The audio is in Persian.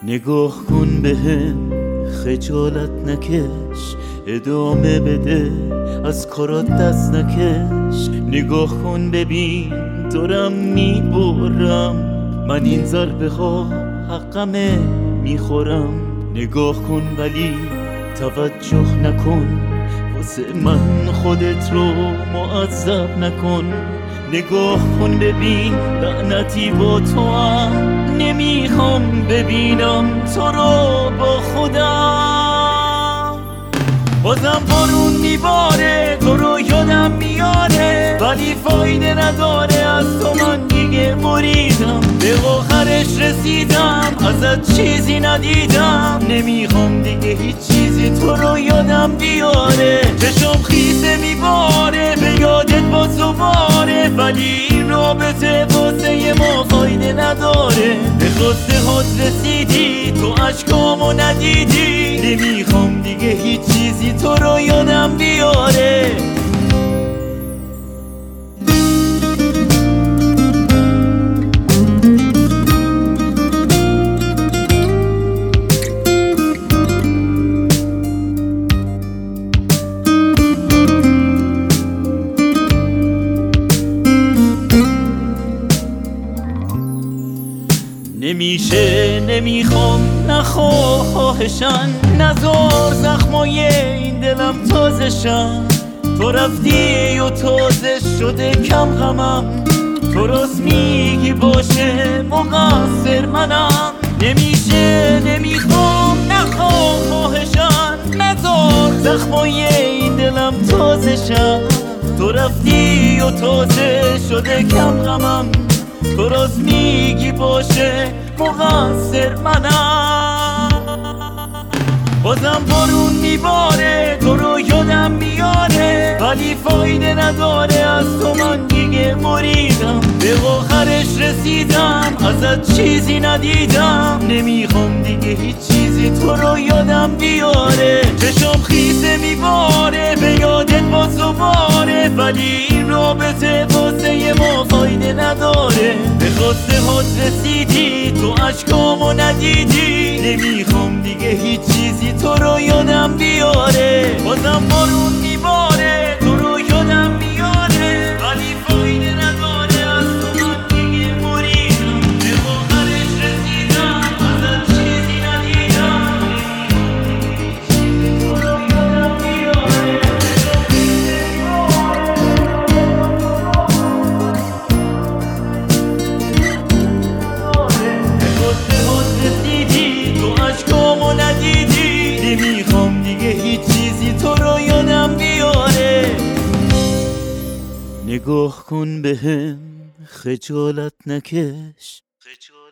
نگاه کن بهم، خجالت نکش، ادامه بده، از کارات دست نکش. نگاه کن ببین دارم میبرم، من این ضربه ها حقمه میخورم. نگاه کن ولی توجه نکن، واسه من خودت رو معذب نکن. نگاه کن ببین لعنتی با تو هم، نمیخوام ببینم تو رو با خودم. بازم بارون میباره، تو رو یادم میاره، ولی فایده نداره، از تو من دیگه بریدم. به آخرش رسیدم، ازت چیزی ندیدم، نمیخوام دیگه هیچ چیزی تو رو یادم بیاره. چشم خیسه میباره، به یادت با باره، ولی این رابطه واسه ما فایده نداره. به خواسته هات رسیدی، تو عشقامو ندیدی، نمیخوام دیگه هیچ چیزی تو رو یادم بیاره. نمیشه، نمیخوام، نخواهشن، نزار زخمای این دلم تازشن. تو رفتی و تازه شده کم غمم، تو راست میگی باشه مقصر منم. نمیشه، نمیخوام، نخواهشن، نزار زخمای این دلم تازشن. تو رفتی و تازه شده کم غمم، تو راست میگی باشه مقصر منم. بازم بارون میباره، تو رو یادم میاره، ولی فایده نداره، از تو من دیگه بریدم. به آخرش رسیدم، ازت چیزی ندیدم، نمیخوام دیگه هیچ چیزی تو رو یادم بیاره. چشم خیسه میباره، به یادت با باره، ولی این رابطه واسه ما فایده نداره. به خواسته هات رسیدی، تو عشقامو ندیدی، نمیخوام دیگه هیچ چیزی تو رو یادم بیاره. بازم بارون میباره، تو رو یادم میاره، ولی فایده نداره، از تو من دیگه بریدم. به آخرش رسیدم، ازت چیزی ندیدم، تو رو یادم بیاره. نمیخوام دیگه هیچ چیزی تو رو یادم بیاره. نگاه کن بهم، خجالت نکش.